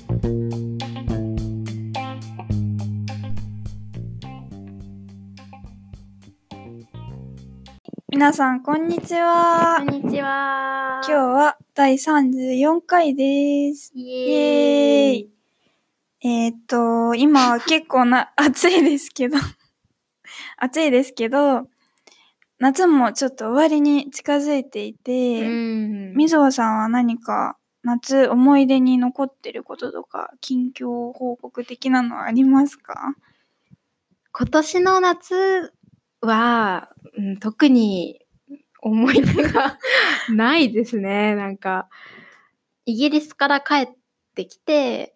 皆さんこんにちは。 こんにちは。 今日は第34回です。 イエーイ。 今は結構暑いですけど暑いですけど、夏もちょっと終わりに近づいていて、みぞおさんは何か夏思い出に残ってることとか近況報告的なのはありますか？ 今年の夏は、特に思い出がないですね。なんかイギリスから帰ってきて、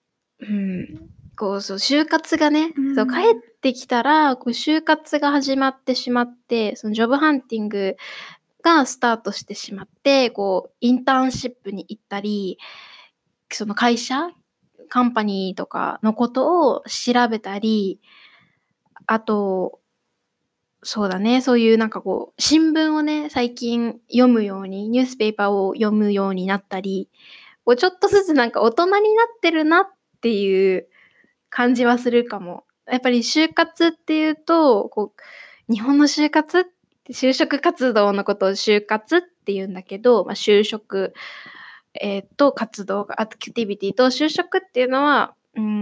就活がね、そう帰ってきたら就活が始まってしまって、そのジョブハンティングがスタートしてしまって、インターンシップに行ったり、その会社、カンパニーとかのことを調べたり、あと、そうだね、そういう新聞をね、最近読むように、ニュースペーパーを読むようになったり、ちょっとずつ大人になってるなっていう感じはするかも。やっぱり就活っていうと、日本の就活って就職活動のことを就活って言うんだけど、就職、活動、アクティビティと就職っていうのは、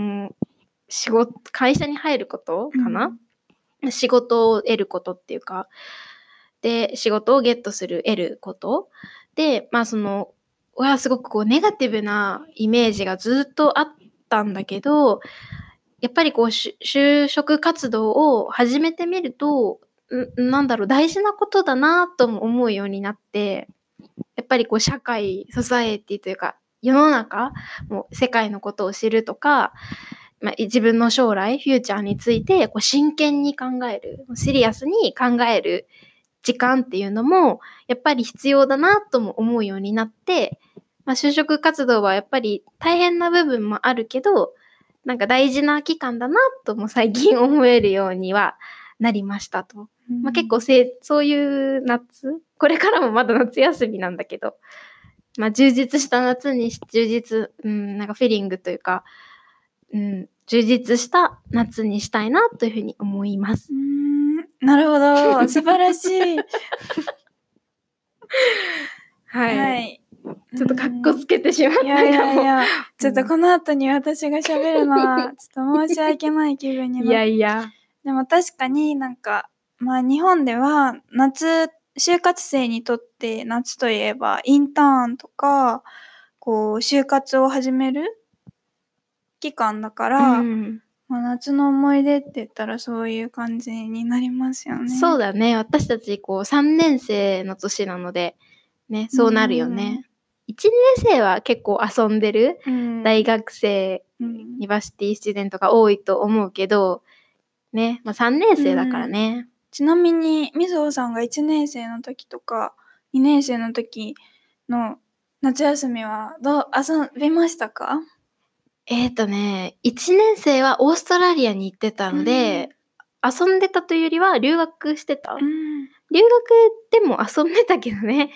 会社に入ることかな、仕事を得ることっていうか、で、仕事をゲットする、得ることで、すごくネガティブなイメージがずっとあったんだけど、やっぱり就職活動を始めてみると、大事なことだなとも思うようになって、やっぱり社会、ソサエティというか、世の中、もう世界のことを知るとか、自分の将来、フューチャーについて真剣に考える、シリアスに考える時間っていうのも、やっぱり必要だなとも思うようになって、就職活動はやっぱり大変な部分もあるけど、大事な期間だなとも最近思えるようにはなりましたと。結構そういう夏、これからもまだ夏休みなんだけど、充実した夏に、フィリングというか、充実した夏にしたいなというふうに思います。 なるほど、素晴らしい。 はい。ちょっとカッコつけてしまったかも。 いや、ちょっとこの後に私が喋るのはちょっと申し訳ない気分になって。 いや。 でも確かに日本では就活生にとって夏といえばインターンとか、就活を始める期間だから、夏の思い出って言ったらそういう感じになりますよね。 そうだね。私たち3年生の年なので、ね、そうなるよね。1年生は結構遊んでる大学生、ユニバーシティスチューデントが多いと思うけど、ね、3年生だからね。 ちなみに、みずほさんが1年生の時とか、2年生の時の夏休みは遊びましたか ？1年生はオーストラリアに行ってたので、遊んでたというよりは留学してた。留学でも遊んでたけどね。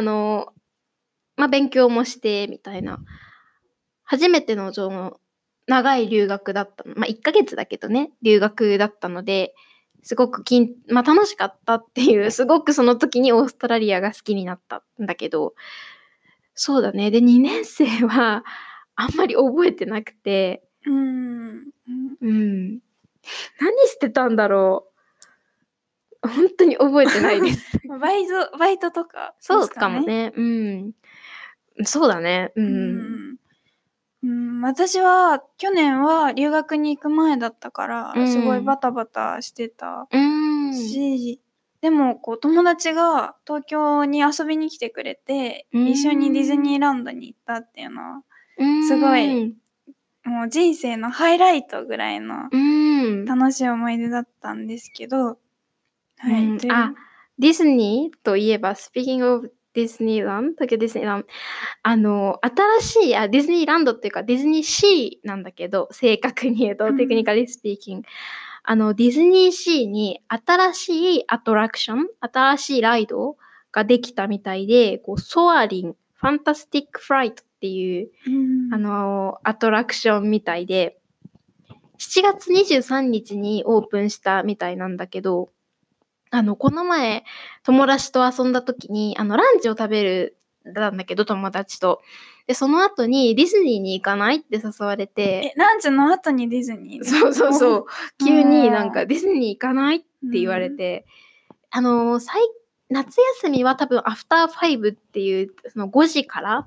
勉強もしてみたいな。初めての長い留学だったの。1ヶ月だけどね、留学だったので、すごく楽しかったっていう、すごくその時にオーストラリアが好きになったんだけど、そうだね。で、2年生はあんまり覚えてなくて、何してたんだろう。本当に覚えてないです。 バイトとかですかね。 そうかもね。そうだね。 私は去年は留学に行く前だったから、すごいバタバタしてたし、でも友達が東京に遊びに来てくれて、一緒にディズニーランドに行ったっていうのは、すごいもう人生のハイライトぐらいの楽しい思い出だったんですけど、 はい。ディズニーといえば、Speaking of ディズニーランド、東京ディズニーランド、新しい、ディズニーランドっていうか、ディズニーシーなんだけど、正確に言うと、テクニカリスピーキング。ディズニーシーに新しいアトラクション、新しいライドができたみたいで、ソアリン、ファンタスティックフライトっっていう、アトラクションみたいで、7月23日にオープンしたみたいなんだけど、この前、友達と遊んだ時に、ランチを食べる、なんだけど、友達と。で、その後にディズニーに行かないって誘われて。 ランチの後にディズニー？ そうそうそう。急になんかディズニー行かないって言われて。夏休みは多分アフター5っていう、その5時から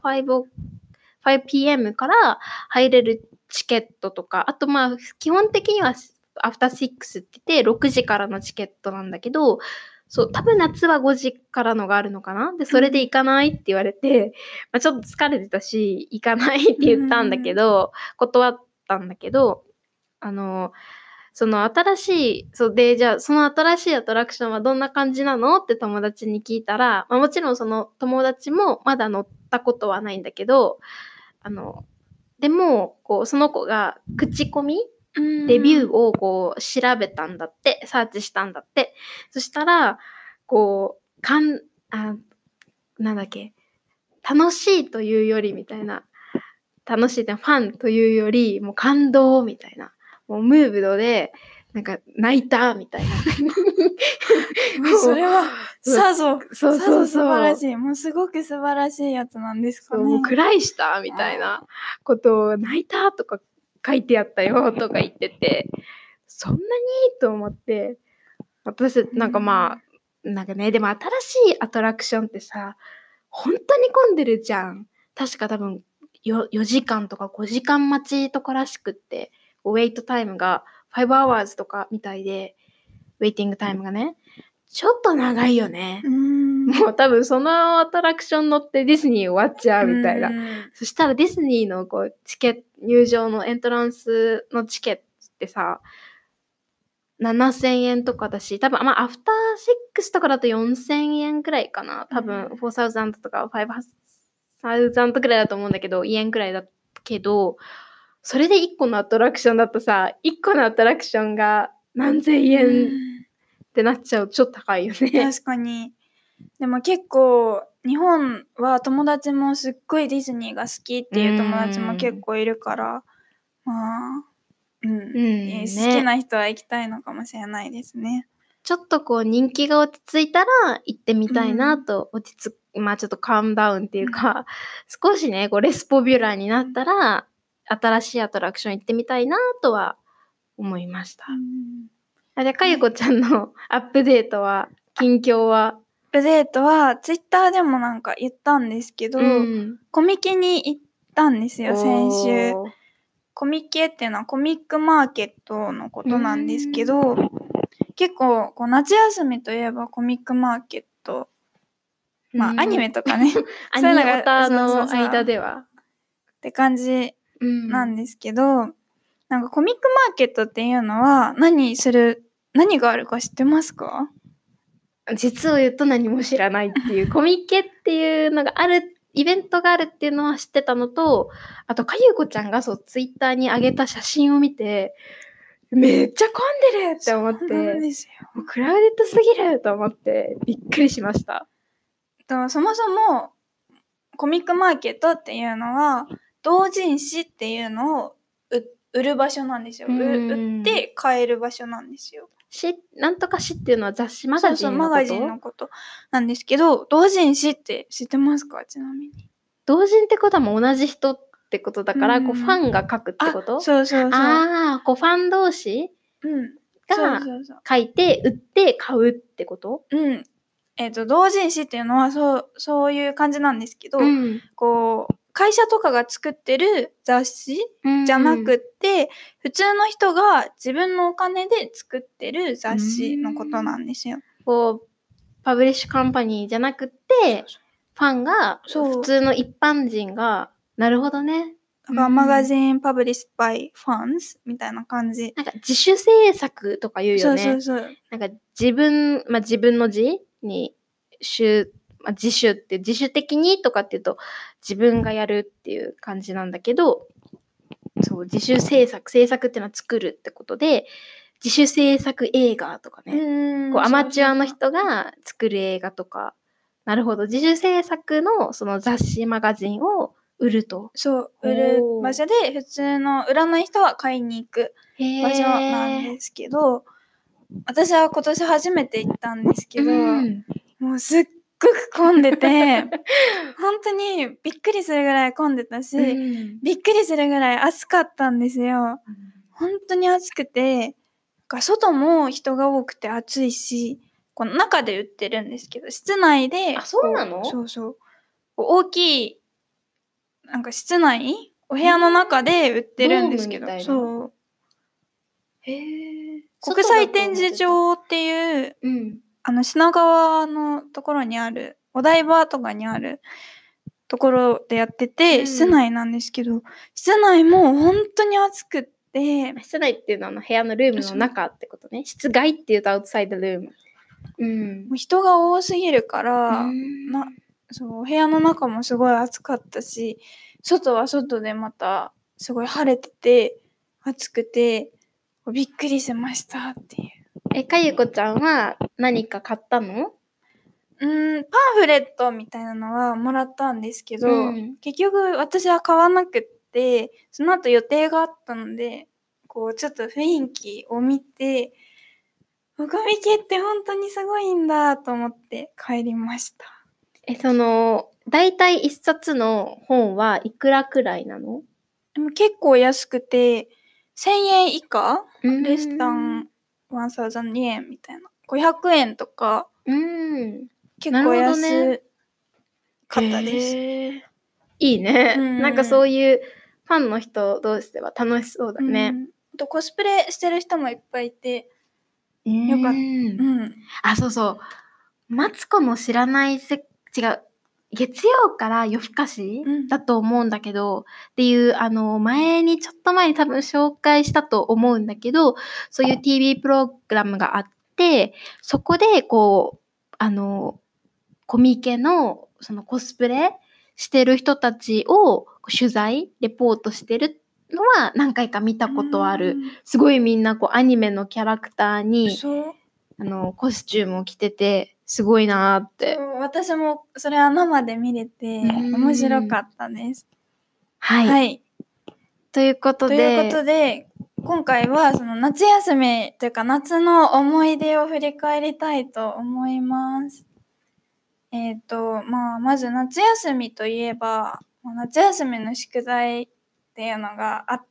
5pm から入れるチケットとか、あとまあ基本的にはアフター6って言って6時からのチケットなんだけど、そう多分夏は5時からのがあるのかな。でそれで行かないって言われて、まあ、ちょっと疲れてたし行かないって言ったんだけど、断ったんだけど、その新しい、じゃあその新しいアトラクションはどんな感じなのって友達に聞いたら、まあ、もちろんその友達もまだ乗ったことはないんだけど、でもこうその子が口コミレビューをこう調べたんだって、サーチしたんだって。そしたらこうなんだっけ、楽しいというよりみたいな、楽しいってファンというよりもう感動みたいな。もうムーブドでなんか泣いたみたいなそれはさぞ素晴らしい、もうすごく素晴らしいやつなんですかね。 もうクライしたみたいなことを、泣いたとか書いてあったよとか言ってて、そんなにと思って、私なんかまあなんかね、でも新しいアトラクションってさ、本当に混んでるじゃん。確か多分4時間とか5時間待ちとからしくって、ウェイトタイムが5 hours とかみたいで、ウェイティングタイムがね、ちょっと長いよね。もう多分そのアトラクション乗ってディズニー終わっちゃうみたいな。そしたらディズニーのこう入場のエントランスのチケットってさ、7000円とかだし、多分まあアフター6とかだと4000円くらいかな。多分4000とか5000くらいだと思うんだけど、円くらいだけど、それで1個のアトラクションだとさ、1個のアトラクションが何千円ってなっちゃうとちょっと高いよね。 確かに。でも結構日本は友達もすっごいディズニーが好きっていう友達も結構いるから、まあ、好きな人は行きたいのかもしれないですね。 ちょっとこう人気が落ち着いたら行ってみたいなと、まあちょっとカームダウンっていうか、少しねこうレスポビュラーになったら新しいアトラクション行ってみたいなとは思いました。じゃあかゆこちゃんのアップデートは、近況は？ アップデートはツイッターでもなんか言ったんですけど、コミケに行ったんですよ、先週。コミケっていうのはコミックマーケットのことなんですけど、結構こう夏休みといえばコミックマーケット、まあアニメとかね、 アニオタの間ではって感じなんですけど、なんかコミックマーケットっていうのは何があるか知ってますか？ 実を言うと何も知らないっていう、コミケっていうのがある、イベントがあるっていうのは知ってたのと、あとかゆこちゃんがツイッターに上げた写真を見て、めっちゃ混んでるって思って、 そうなんですよ。 もうクラウデッドすぎると思ってびっくりしました。 そもそもコミックマーケットっていうのは同人誌っていうのを売る場所なんですよ。売って買える場所なんですよ。 なんとか誌っていうのは雑誌、マガジンのこと？そうそう、 マガジンのことなんですけど、同人誌って知ってますか？ちなみに。 同人ってことはもう同じ人ってことだから、こうファンが書くってこと？ そう。 こうファン同士が書いて売って買うってこと？ 同人誌っていうのはそういう感じなんですけど、こう会社とかが作ってる雑誌じゃなくって、普通の人が自分のお金で作ってる雑誌のことなんですよ。 こうパブリッシュカンパニーじゃなくってファンが普通の一般人が、なるほどね。 だからマガジンパブリッシュバイファンズみたいな感じ。 なんか自主制作とか言うよね。 そう。 なんか自分の字に自主って自主的にとかっていうと自分がやるっていう感じなんだけど、そう自主制作っていうのは作るってことで、自主制作映画とかね、こうアマチュアの人が作る映画とか、なるほど、自主制作のその雑誌マガジンを売ると。 そう売る場所で、普通の売らない人は買いに行く場所なんですけど、私は今年初めて行ったんですけど、もうすっごく混んでて本当にびっくりするぐらい混んでたし、びっくりするぐらい暑かったんですよ。本当に暑くて、外も人が多くて暑いし、この中で売ってるんですけど、室内で、 そうなの？ そうそう、大きいなんか室内、お部屋の中で売ってるんですけど、そう。国際展示場っていう、品川のところにある、お台場とかにあるところでやってて、室内なんですけど、室内も本当に暑くって。 室内っていうのは部屋のルームの中ってことね。室外っていうとアウトサイドルーム。 もう人が多すぎるから、そう、お部屋の中もすごい暑かったし、外は外でまたすごい晴れてて、暑くて、びっくりしましたっていう。 かゆこちゃんは何か買ったの？ パンフレットみたいなのはもらったんですけど、結局私は買わなくって、その後予定があったので、こうちょっと雰囲気を見て、コミケって本当にすごいんだと思って帰りました。 だいたい一冊の本はいくらくらいなの？ でも結構安くて、1000円以下？レスタン1000円みたいな。500円とか、結構安かったです。 いいね。なんかそういうファンの人同士では楽しそうだね。 コスプレしてる人もいっぱいいて、よかった。 そうそう。マツコの知らない違う。月曜から夜更かし、だと思うんだけど、っていう、ちょっと前に多分紹介したと思うんだけど、そういう TV プログラムがあって、そこで、コミケの、コスプレしてる人たちを取材、レポートしてるのは何回か見たことある。すごいみんなアニメのキャラクターに、コスチュームを着てて、すごいなーって。 私もそれは生で見れて面白かったです。 はい。ということで、今回はその夏休みというか夏の思い出を振り返りたいと思います。まず夏休みといえば、夏休みの宿題っていうのがあって、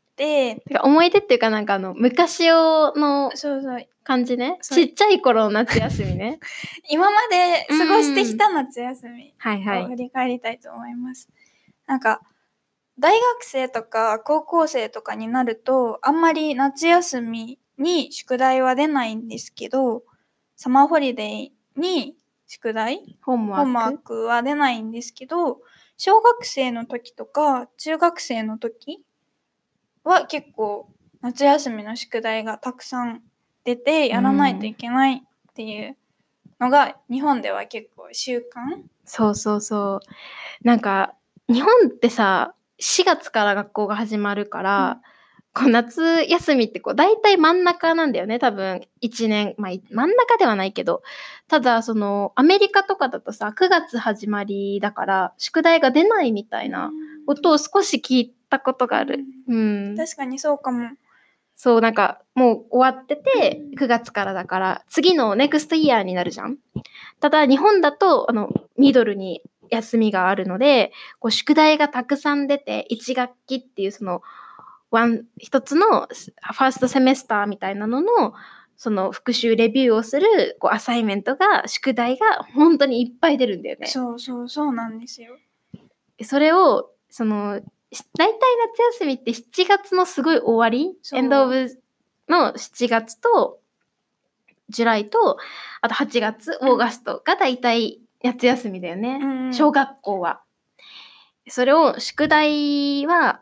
思い出っていうか昔の感じね。ちっちゃい頃の夏休みね。 今まで過ごしてきた夏休みを振り返りたいと思います。なんか大学生とか高校生とかになるとあんまり夏休みに宿題は出ないんですけど、サマーホリデーに宿題ホームワークは出ないんですけど、小学生の時とか中学生の時は結構夏休みの宿題がたくさん出てやらないといけないっていうのが日本では結構習慣。 そうそうそう。なんか日本ってさ、4月から学校が始まるから、夏休みってだいたい真ん中なんだよね、多分1年。真ん中ではないけど、ただアメリカとかだとさ、9月始まりだから宿題が出ないみたいなことを少し聞いたことがある。 確かにそうかも。 そう、もう終わってて9月からだから次のネクストイヤーになるじゃん。ただ日本だとミドルに休みがあるので、宿題がたくさん出て1学期っていう一つのファーストセメスターみたいなのの復習レビューをするアサイメントが宿題が本当にいっぱい出るんだよね。 そうなんですよ。 それをだいたい夏休みって7月のすごい終わり、エンドオブの7月とジュライとあと8月、オーガストがだいたい夏休みだよね、小学校は。それを宿題は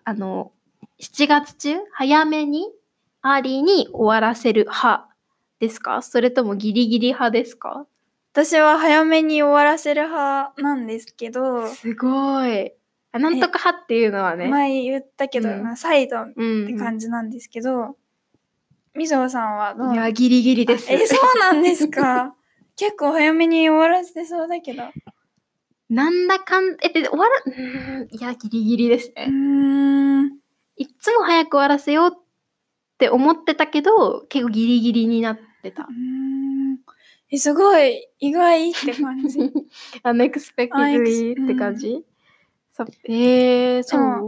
7月中早めにアーリーに終わらせる派ですか？それともギリギリ派ですか？ 私は早めに終わらせる派なんですけど。 すごい。なんとか派っていうのはね。 前言ったけど、サイドって感じなんですけど、みぞさんはどう？ いや、ギリギリです。 そうなんですか。結構早めに終わらせてそうだけど。 なんだかん、終わら、いや、ギリギリですね。いつも早く終わらせようって思ってたけど、結構ギリギリになってた。 すごい意外って感じ。 unexpectedly って感じ、そう。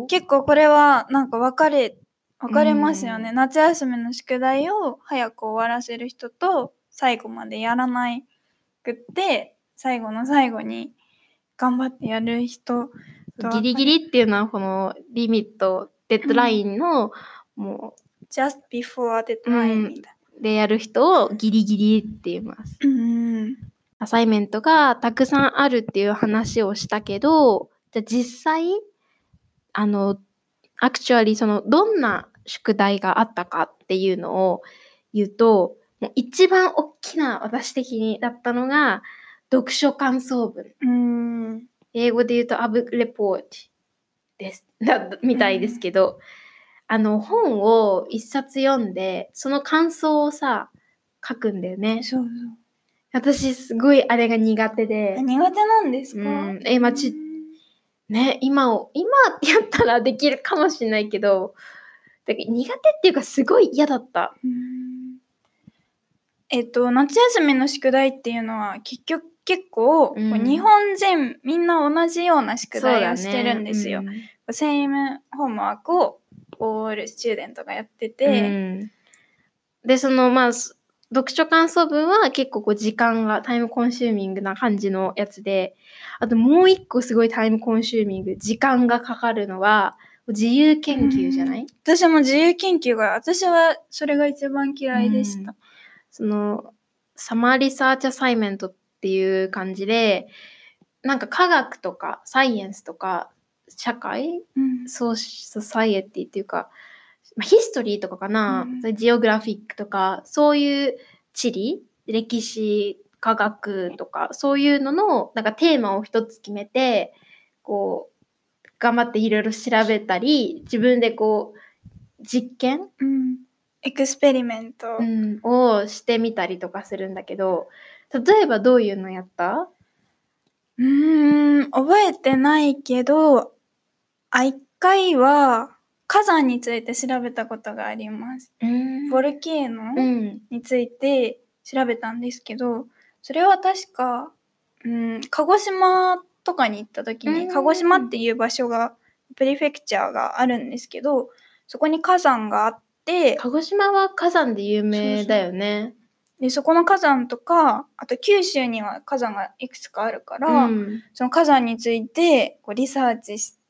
結構これはなんか分かれますよね。夏休みの宿題を早く終わらせる人と、最後までやらないくって、最後の最後に頑張ってやる人と。 ギリギリっていうのはこのリミット、デッドラインの、もう just before deadline みたいな。でやる人をギリギリって言います。アサイメントがたくさんあるっていう話をしたけど、じゃあ実際、actually そのどんな宿題があったかっていうのを言うと、もう一番大きな私的にだったのが読書感想文。英語で言うとアブレポートですみたいですけど、本を一冊読んでその感想をさ書くんだよね。 そう。 私すごいあれが苦手で。 苦手なんですか？ ね、今ってやったらできるかもしれないけど、だから苦手っていうかすごい嫌だった。 夏休みの宿題っていうのは結構、日本人みんな同じような宿題をしてるんですよ。セイムホームワークをオールスチューデントがやってて、 でその読書感想文は結構時間がタイムコンシューミングな感じのやつで、あともう一個すごいタイムコンシューミング、時間がかかるのは自由研究じゃない？ 私も自由研究私はそれが一番嫌いでした。 そのサマーリサーチアサイメントっていう感じで、なんか科学とかサイエンスとか社会、ソサイエティっていうか、ヒストリーとかかな、ジオグラフィックとか、そういう地理、歴史、科学とか、そういうののなんかテーマを一つ決めて、頑張っていろいろ調べたり、自分で実験、 エクスペリメント、 をしてみたりとかするんだけど、例えばどういうのやった？ 覚えてないけど、一回は火山について調べたことがあります。ボルケーノについて調べたんですけど、それは確か、鹿児島とかに行った時に、鹿児島っていう場所が、プリフェクチャーがあるんですけど、そこに火山があって、 鹿児島は火山で有名だよね。 で、そこの火山とか、あと九州には火山がいくつかあるから、その火山についてリサーチして、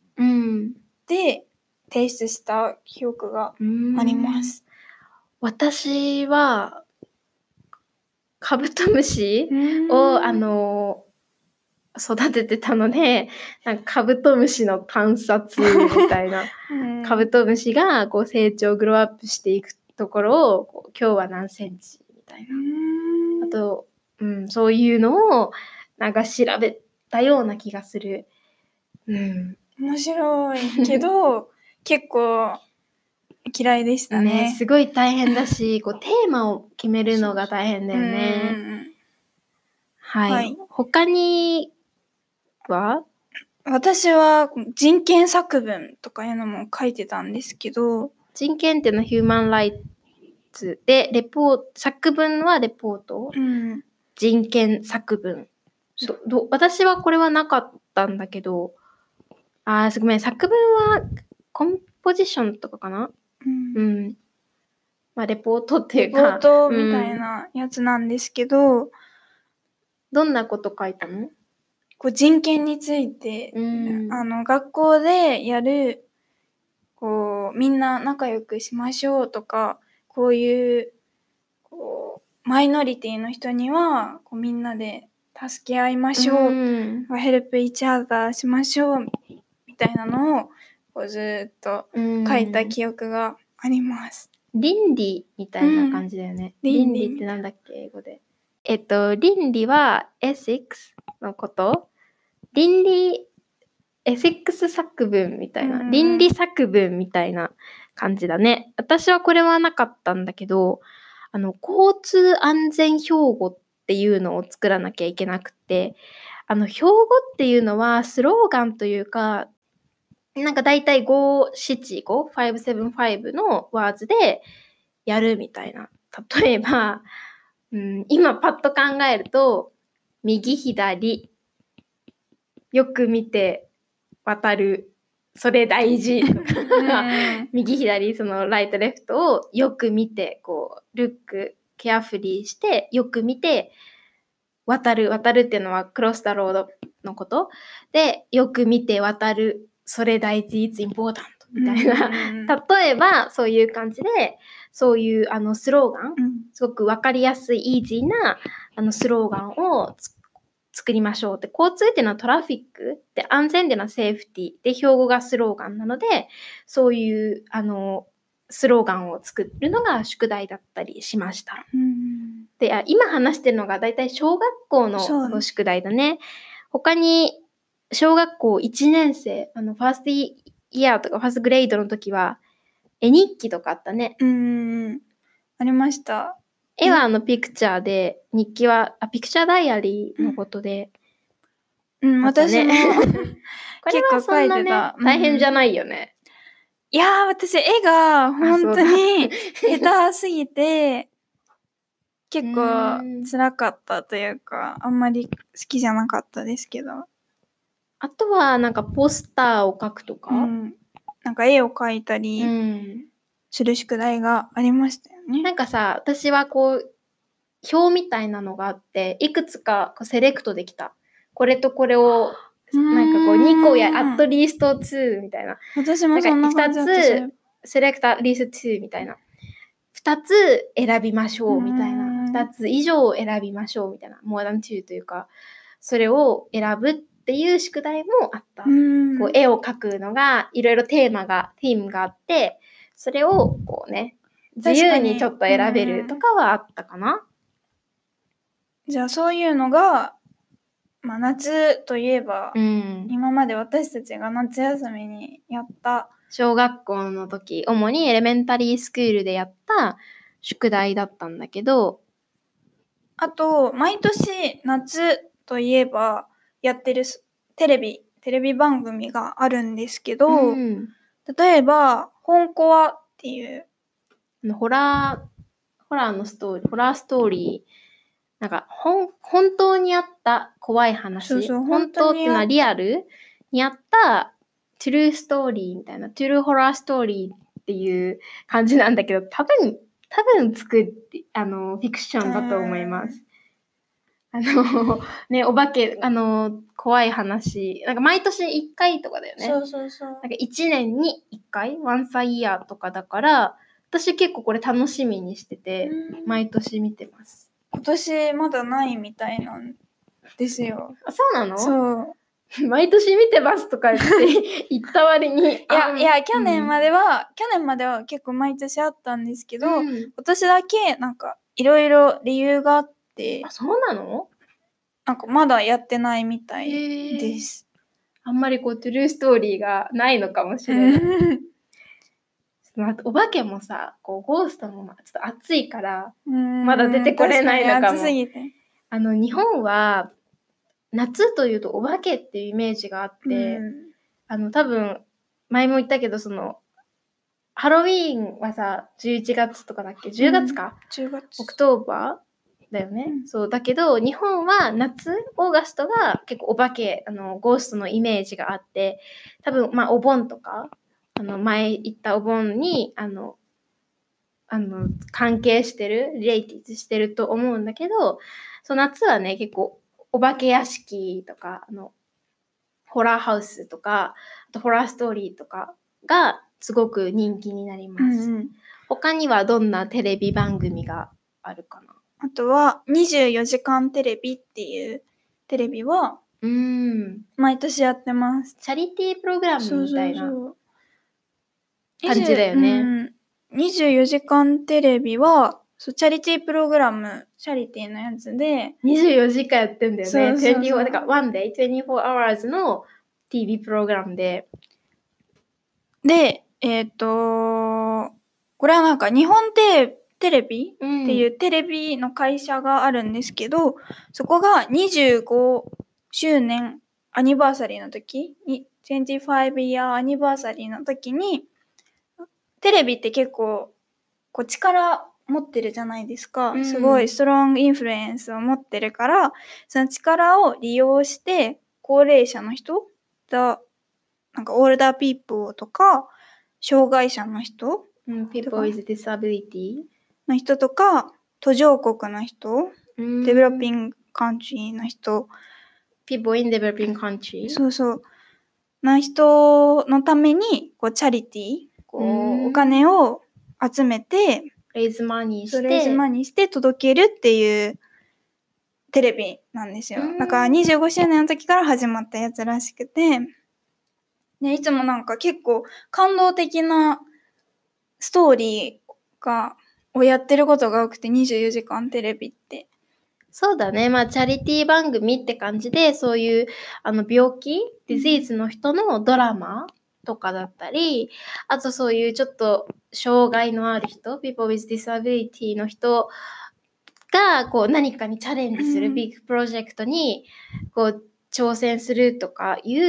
提出した記憶があります。 私はカブトムシを育ててたので、なんかカブトムシの観察みたいな、カブトムシが成長グローアップしていくところを今日は何センチみたいな、あと、そういうのをなんか調べたような気がする。 面白いけど結構嫌いでしたね。 すごい大変だし、テーマを決めるのが大変だよね。はい。他には？ 私は人権作文とかいうのも書いてたんですけど、 人権っていうのはヒューマンライツで、作文はレポート、人権作文。私はこれはなかったんだけど、ごめん、作文はコンポジションとかかな？レポートっていうか。 レポートみたいなやつなんですけど、 どんなこと書いたの？ 人権について、学校でやる、みんな仲良くしましょうとか、こういう、マイノリティの人には、みんなで助け合いましょう、ヘルプイチャーダーしましょう、みたいなのを、ずっと書いた記憶があります。 倫理みたいな感じだよね。倫理ってなんだっけ、英語で。倫理はエシックスのこと。倫理、エシックス作文みたいな。倫理作文みたいな感じだね。私はこれはなかったんだけど、交通安全標語っていうのを作らなきゃいけなくて、 標語っていうのはスローガンというか、なんかだいたい575のワーズでやるみたいな。例えば、今パッと考えると、右左、よく見て渡る、それ大事とか、右左、そのライトレフトをよく見て、こう、ルック、ケアフリーして、よく見て、渡るっていうのはクロスタロードのことで、よく見て渡る、それ大事、it's important みたいな。例えば、そういう感じで、そういうスローガン、すごくわかりやすい、イージーなスローガンを作りましょうって。交通っていうのはトラフィックで、安全っていうのはセーフティで、標語がスローガンなので、そういうスローガンを作るのが宿題だったりしました。で、今話してるのがだいたい小学校の宿題だね。他に小学校1年生、ファーストイヤーとかファーストグレードの時は絵日記とかあったね。 ありました。 絵はピクチャーで、日記はピクチャーダイアリーのことで、 私も結構書いてた。大変じゃないよね。 いやー、私絵が本当に下手すぎて結構辛かったというか、あんまり好きじゃなかったですけど。 あとはなんかポスターを描くとか、 なんか絵を描いたりする宿題がありましたよね。 なんかさ、私はこう表みたいなのがあって、いくつかセレクトできた。これとこれをなんかこう2個や、アットリースト2みたいな。 私もそんな感じだった。 2つ、セレクトリースト2みたいな。2つ選びましょうみたいな。2つ以上選びましょうみたいな。more than 2というか、それを選ぶっていう宿題もあった。こう絵を描くのが、いろいろテーマがあって、それをこうね、自由にちょっと選べるとかはあったかな。 じゃあそういうのが、夏といえば、今まで私たちが夏休みにやった小学校の時、主にエレメンタリースクールでやった宿題だったんだけど、 あと毎年夏といえばやってるテレビ番組があるんですけど、例えば本コアっていうホラーストーリー、なんか本当にあった怖い話、本当っていうのはリアルにあったトゥルーストーリーみたいな、トゥルーホラーストーリーっていう感じなんだけど、多分作ってフィクションだと思います。ね、お化け怖い話、なんか毎年1回とかだよね。 そう。 なんか1年に1回、once a year とかだから、私結構これ楽しみにしてて、毎年見てます。 今年まだないみたいなんですよ。 あ、そうなの？ そう。 毎年見てますとか言って言った割に。 いや、去年までは結構毎年あったんですけど、今年だけなんかいろいろ理由があって。 あ、そうなの？ なんかまだやってないみたいです。 あんまりこうトゥルーストーリーがないのかもしれない。お化けもさ、こうゴーストもちょっと暑いからまだ出てこれないのかも。 暑すぎて。 日本は夏というとお化けっていうイメージがあって、多分前も言ったけどハロウィーンはさ11月とかだっけ？10月か ？10月。 オクトーバーだよね。そうだけど日本は夏オーガストが結構お化けゴーストのイメージがあって、多分お盆とか前言ったお盆に関係してるリレイティブしてると思うんだけど、夏はね結構お化け屋敷とかホラーハウスとかあとホラーストーリーとかがすごく人気になります。他にはどんなテレビ番組があるかな？ あとは24時間テレビっていうテレビは毎年やってます。 チャリティープログラムみたいな感じだよね。 24時間テレビはチャリティープログラム、チャリティーのやつで 24時間やってんだよね。24だからone day 24 hours の TV プログラムで、 これはなんか日本テレビっていうテレビの会社があるんですけど、そこが25 周年アニバーサリーの時に、25 year アニバーサリーの時に、テレビって結構こう力持ってるじゃないですか、すごいストロングインフルエンスを持ってるから、その力を利用して高齢者の人だ、なんかオールダーピープルとか障害者の人、 people with disability の人とか途上国の人、デベロッピングカントリーの人、 people in developing country そうそうの人のためにこうチャリティー、こうお金を集めてレイズマニーして届けるっていうテレビなんですよ。だから25周年の時から始まったやつらしくて、でいつもなんか結構感動的なストーリーをやってることが多くて、24時間テレビって。 そうだね。まあ、チャリティー番組って感じで、そういう、病気、ディジーズの人のドラマとかだったり、あとそういうちょっと障害のある人、people with disability の人が、こう、何かにチャレンジするビッグプロジェクトに、こう、挑戦するとかいう、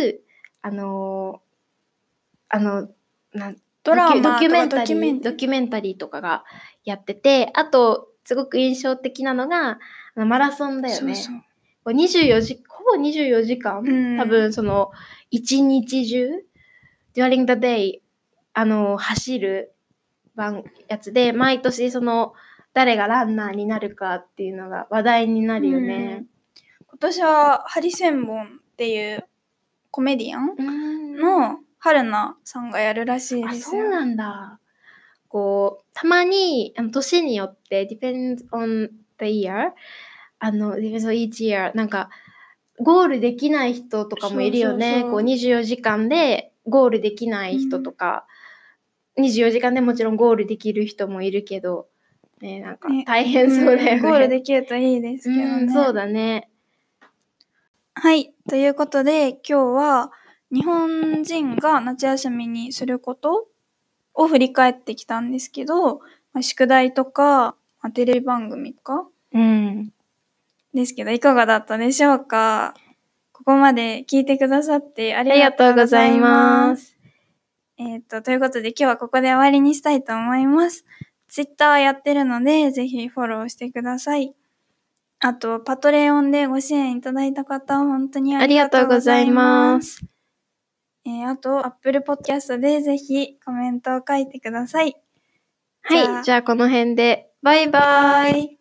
ドキュメンタリーとかがやってて、あと、すごく印象的なのが、マラソンだよね。そうそう。ほぼ24時間、多分その、一日中、during the day、走るやつで、毎年その、誰がランナーになるかっていうのが話題になるよね。 今年はハリセンボンっていうコメディアンの春菜さんがやるらしいですよ。 そうなんだ。こう、たまに、年によって、depends on the year、depends on each year、なんか、ゴールできない人とかもいるよね。こう、24時間でゴールできない人とか、24時間でもちろんゴールできる人もいるけど、ね、なんか大変そうだよね。 ゴールできるといいですけどね。 そうだね。 はい。ということで、今日は日本人が夏休みにすることを振り返ってきたんですけど、宿題とか、テレビ番組とか、ですけど、いかがだったでしょうか？ここまで聞いてくださってありがとうございます。ということで今日はここで終わりにしたいと思います。Twitter やってるので、ぜひフォローしてください。あと、パトレオンでご支援いただいた方、本当にありがとうございます。あと、Apple Podcast でぜひコメントを書いてください。 はい、じゃあこの辺で、バイバイ。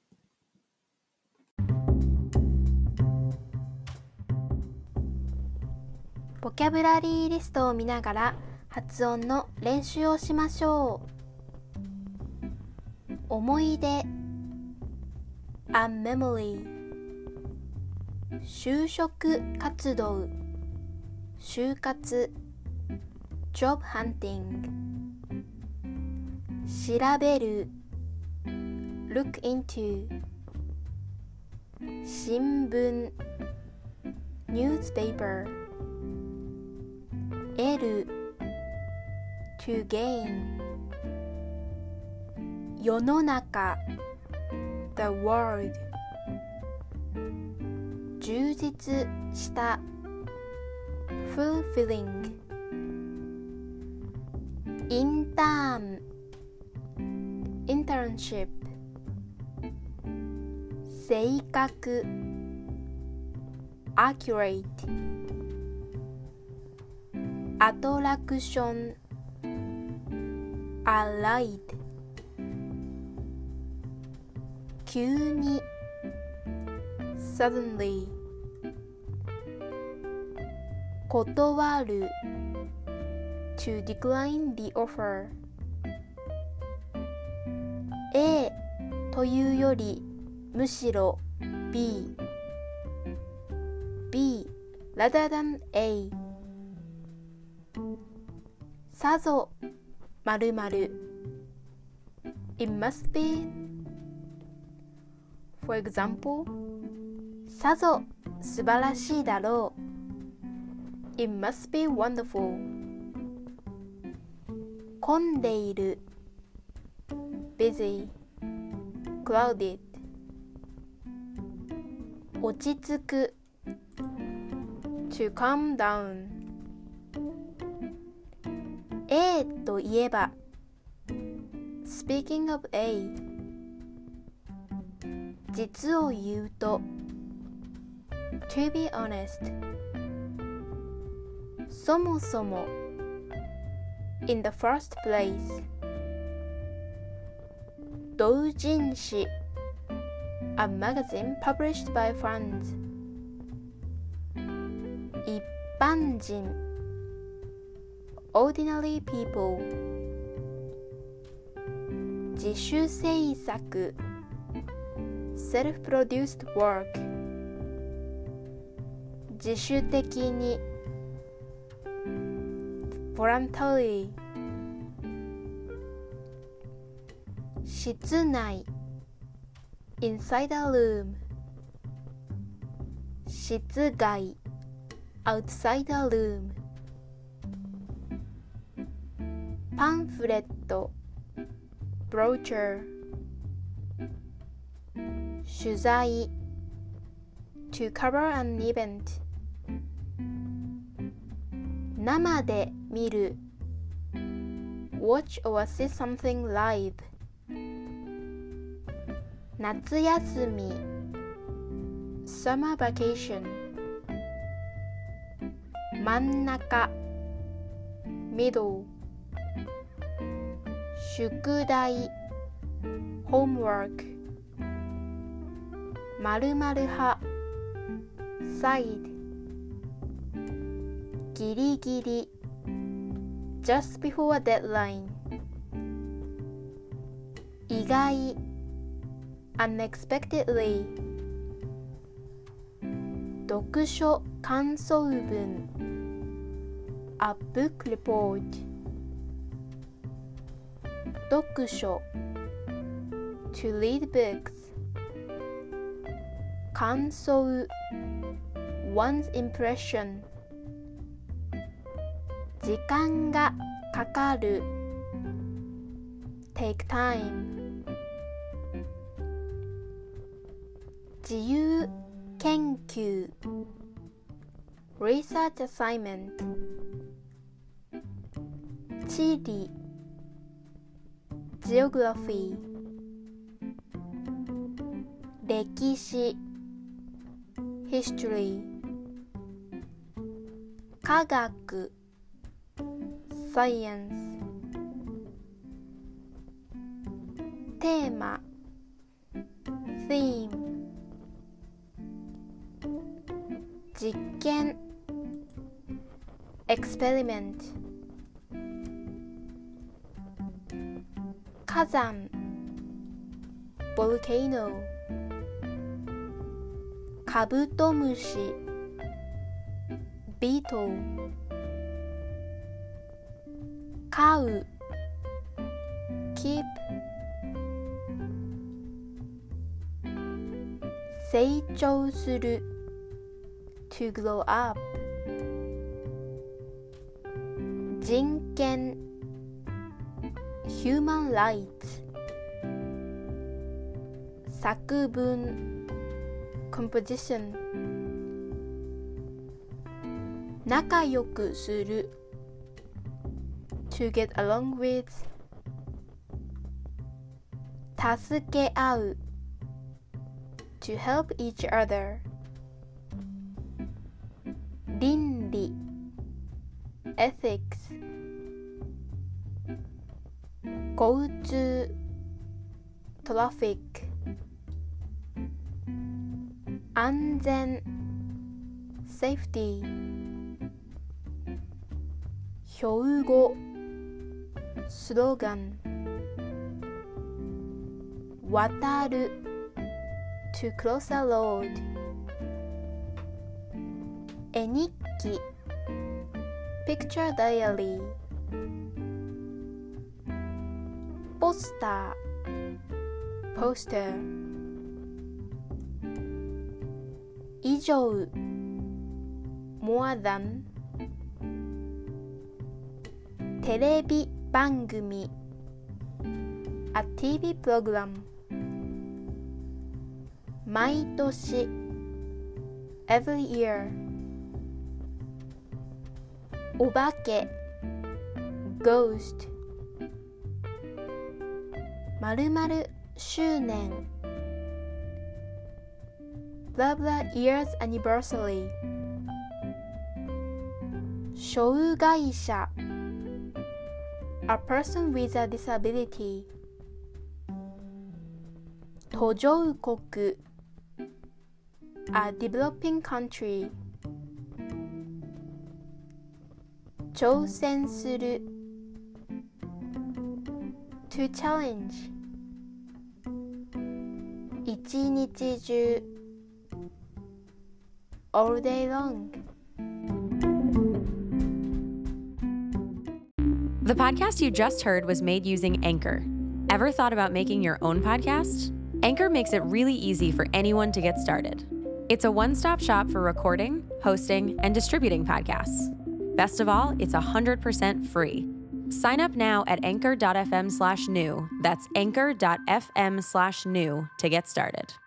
ボキャブラリーリストを見ながら発音の練習をしましょう。思い出 A memory、 就職活動、就活 Job hunting、 調べる Look into、 新聞 Newspaper、 得る To gain、 世の中 The world、 充実した Fulfilling、 インターン Internship、 正確 Accurate、 アトラクション A ride、 急に Suddenly、 断る To decline the offer、 A というよりむしろ B、 B rather than A、 さぞ〇〇 It must be、 For example、 さぞ素晴らしいだろう It must be wonderful、 混んでいる Busy、 Crowded、 落ち着く to calm down. A といえば Speaking of A 実を言うと To be honest そもそも In the first place 同人誌 A magazine published by friends 一般人 Ordinary people 自主制作 Self-produced work 自主的に Voluntarily 室内 Inside a room 室外 Outside a room パンフレット Brochure 取材 To cover an event 生で見る Watch or see something live 夏休み Summer vacation 真ん中 Middle 宿題 Homework 〇〇派 Side ギリギリ Just before a deadline 意外 Unexpectedly 読書感想文 A book report 読書 To read books 感想 One's impression 時間がかかる Take time 自由研究 Research assignment 地理 Geography 歴史 History 科学 Science テーマ Theme 実験 Experiment 火山 Volcano カブトムシ Beetle 飼う Keep 成長する To grow up 人権 Human rights 作文 Composition 仲良くする To get along with 助け合う To help each other 倫理 Ethics 交通 Traffic 安全 Safety 標語 Slogan 渡る To cross a road 絵日記 Picture diary ポスター Poster 以上 More than テレビ番組 A TV program 毎年 Every year お化け Ghost 〇〇周年 Blah blah years anniversary 障害者 A person with a disability 途上国 A developing country 挑戦する To challenge 一日中 All day long. The podcast you just heard was made using Anchor. Ever thought about making your own podcast? Anchor makes it really easy for anyone to get started. It's a one-stop shop for recording, hosting, and distributing podcasts. Best of all, it's 100% free. Sign up now at anchor.fm/new. That's anchor.fm/new to get started.